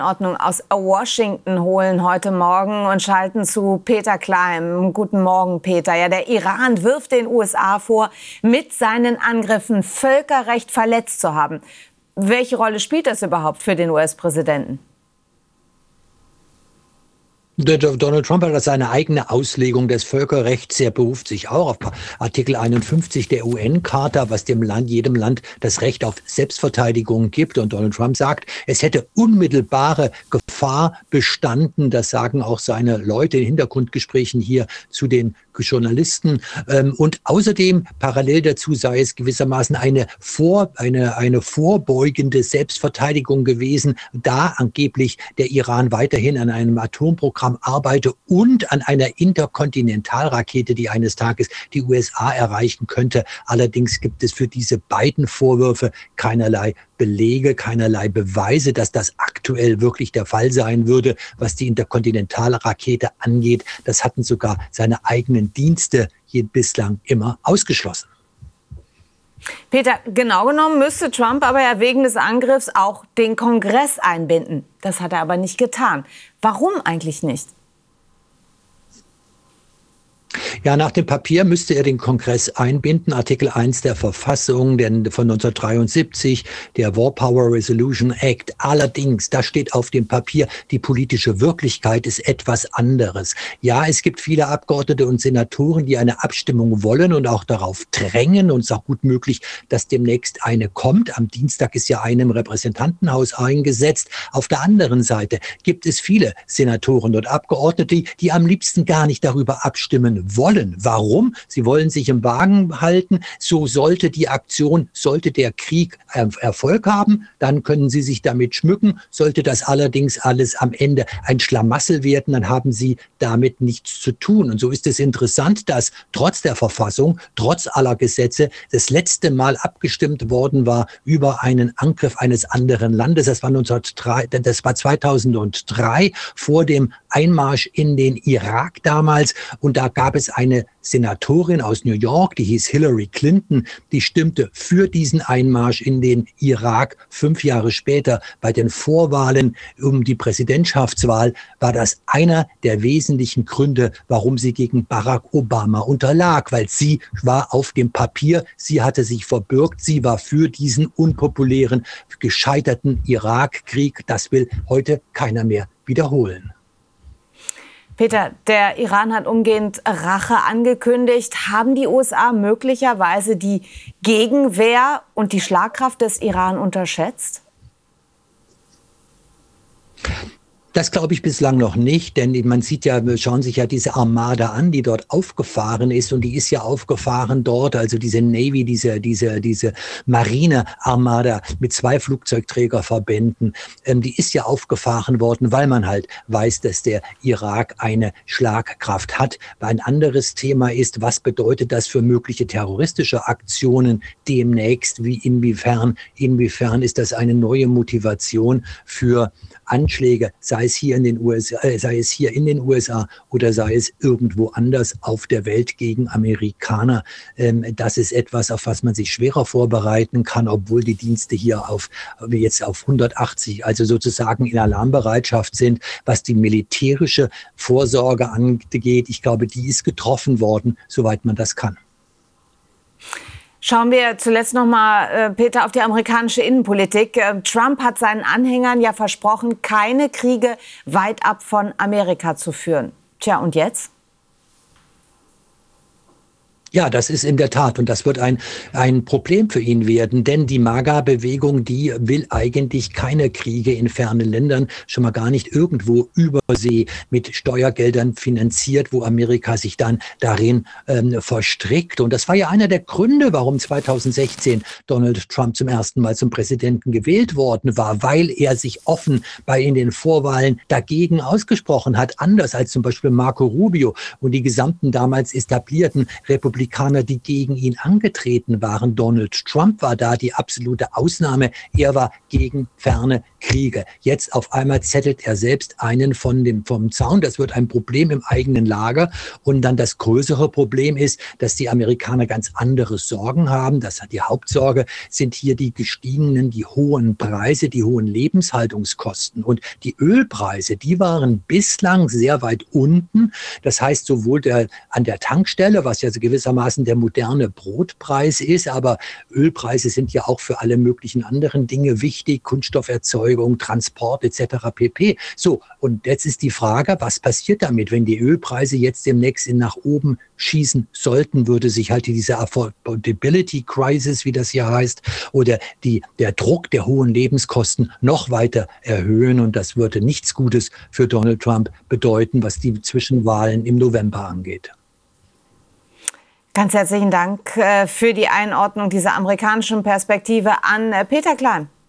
Ordnung aus Washington holen heute Morgen und schalten zu Peter Klein. Guten Morgen, Peter. Ja, der Iran wirft den USA vor, mit seinen Angriffen Völkerrecht verletzt zu haben. Welche Rolle spielt das überhaupt für den US-Präsidenten? Donald Trump hat seine eigene Auslegung des Völkerrechts. Er beruft sich auch auf Artikel 51 der UN-Charta, was jedem Land das Recht auf Selbstverteidigung gibt. Und Donald Trump sagt, es hätte unmittelbare Gefahr bestanden. Das sagen auch seine Leute in Hintergrundgesprächen hier zu den Journalisten. Und außerdem, parallel dazu sei es gewissermaßen eine vorbeugende Selbstverteidigung gewesen, da angeblich der Iran weiterhin an einem Atomprogramm arbeite und an einer Interkontinentalrakete, die eines Tages die USA erreichen könnte. Allerdings gibt es für diese beiden Vorwürfe keinerlei Belege, keinerlei Beweise, dass das aktuell wirklich der Fall sein würde, was die Interkontinentalrakete angeht. Das hatten sogar seine eigenen Dienste bislang immer ausgeschlossen. Peter, genau genommen müsste Trump aber ja wegen des Angriffs auch den Kongress einbinden. Das hat er aber nicht getan. Warum eigentlich nicht? Ja, nach dem Papier müsste er den Kongress einbinden. Artikel 1 der Verfassung von 1973, der War Power Resolution Act. Allerdings, da steht auf dem Papier, die politische Wirklichkeit ist etwas anderes. Ja, es gibt viele Abgeordnete und Senatoren, die eine Abstimmung wollen und auch darauf drängen. Und es ist auch gut möglich, dass demnächst eine kommt. Am Dienstag ist ja eine im Repräsentantenhaus eingesetzt. Auf der anderen Seite gibt es viele Senatoren und Abgeordnete, die am liebsten gar nicht darüber abstimmen wollen. Warum? Sie wollen sich im Wagen halten. So sollte der Krieg Erfolg haben, dann können sie sich damit schmücken. Sollte das allerdings alles am Ende ein Schlamassel werden, dann haben sie damit nichts zu tun. Und so ist es interessant, dass trotz der Verfassung, trotz aller Gesetze, das letzte Mal abgestimmt worden war über einen Angriff eines anderen Landes. Das war 2003 vor dem Einmarsch in den Irak damals. Und da gab es eine Senatorin aus New York, die hieß Hillary Clinton, die stimmte für diesen Einmarsch in den Irak. 5 Jahre später bei den Vorwahlen um die Präsidentschaftswahl war das einer der wesentlichen Gründe, warum sie gegen Barack Obama unterlag, weil sie war auf dem Papier, sie hatte sich verbürgt, sie war für diesen unpopulären, gescheiterten Irakkrieg. Das will heute keiner mehr wiederholen. Peter, der Iran hat umgehend Rache angekündigt. Haben die USA möglicherweise die Gegenwehr und die Schlagkraft des Iran unterschätzt? Das glaube ich bislang noch nicht, denn man sieht ja, schauen sich ja diese Armada an, die dort aufgefahren ist, und die ist ja aufgefahren dort, also diese Navy, diese Marine-Armada mit 2 Flugzeugträgerverbänden, die ist ja aufgefahren worden, weil man halt weiß, dass der Irak eine Schlagkraft hat. Ein anderes Thema ist, was bedeutet das für mögliche terroristische Aktionen demnächst, inwiefern ist das eine neue Motivation für Anschläge, sei es hier in den USA oder sei es irgendwo anders auf der Welt gegen Amerikaner. Das ist etwas, auf was man sich schwerer vorbereiten kann, obwohl die Dienste hier jetzt auf 180, also sozusagen in Alarmbereitschaft sind. Was die militärische Vorsorge angeht, ich glaube, die ist getroffen worden, soweit man das kann. Schauen wir zuletzt noch mal, Peter, auf die amerikanische Innenpolitik. Trump hat seinen Anhängern ja versprochen, keine Kriege weit ab von Amerika zu führen. Tja, und jetzt? Ja, das ist in der Tat, und das wird ein Problem für ihn werden, denn die MAGA-Bewegung, die will eigentlich keine Kriege in fernen Ländern, schon mal gar nicht irgendwo über See mit Steuergeldern finanziert, wo Amerika sich dann darin verstrickt. Und das war ja einer der Gründe, warum 2016 Donald Trump zum ersten Mal zum Präsidenten gewählt worden war, weil er sich offen in den Vorwahlen dagegen ausgesprochen hat, anders als zum Beispiel Marco Rubio und die gesamten damals etablierten republikanischen Republikaner, die gegen ihn angetreten waren. Donald Trump war da die absolute Ausnahme. Er war gegen ferne Kriege. Jetzt auf einmal zettelt er selbst einen vom Zaun. Das wird ein Problem im eigenen Lager. Und dann das größere Problem ist, dass die Amerikaner ganz andere Sorgen haben. Die Hauptsorge sind hier die gestiegenen, die hohen Preise, die hohen Lebenshaltungskosten. Und die Ölpreise, die waren bislang sehr weit unten. Das heißt, sowohl an der Tankstelle, was ja so gewissermaßen der moderne Brotpreis ist, aber Ölpreise sind ja auch für alle möglichen anderen Dinge wichtig, Kunststofferzeugung, Transport etc. pp. So, und jetzt ist die Frage, was passiert damit, wenn die Ölpreise jetzt demnächst nach oben schießen sollten, würde sich halt diese Affordability Crisis, wie das hier heißt, oder der Druck der hohen Lebenskosten noch weiter erhöhen, und das würde nichts Gutes für Donald Trump bedeuten, was die Zwischenwahlen im November angeht. Ganz herzlichen Dank für die Einordnung dieser amerikanischen Perspektive an Peter Klein.